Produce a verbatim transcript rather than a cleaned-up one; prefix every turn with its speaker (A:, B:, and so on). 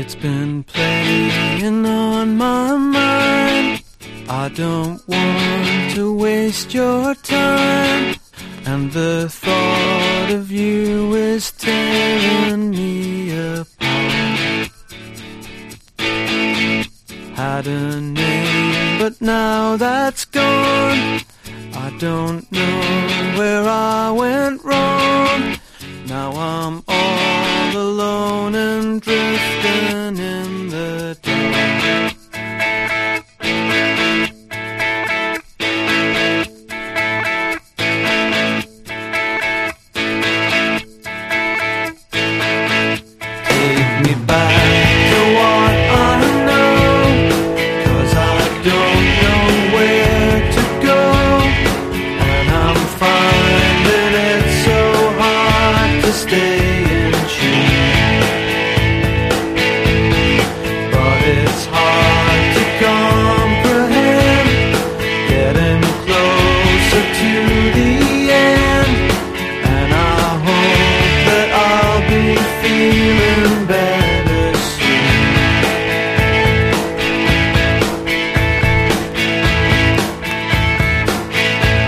A: It's been playing on my mind. I don't want to waste your time, and the thought of you is tearing me apart. Had a name, but now that's gone. I don't know where I went wrong. Now I'm all alone and drifting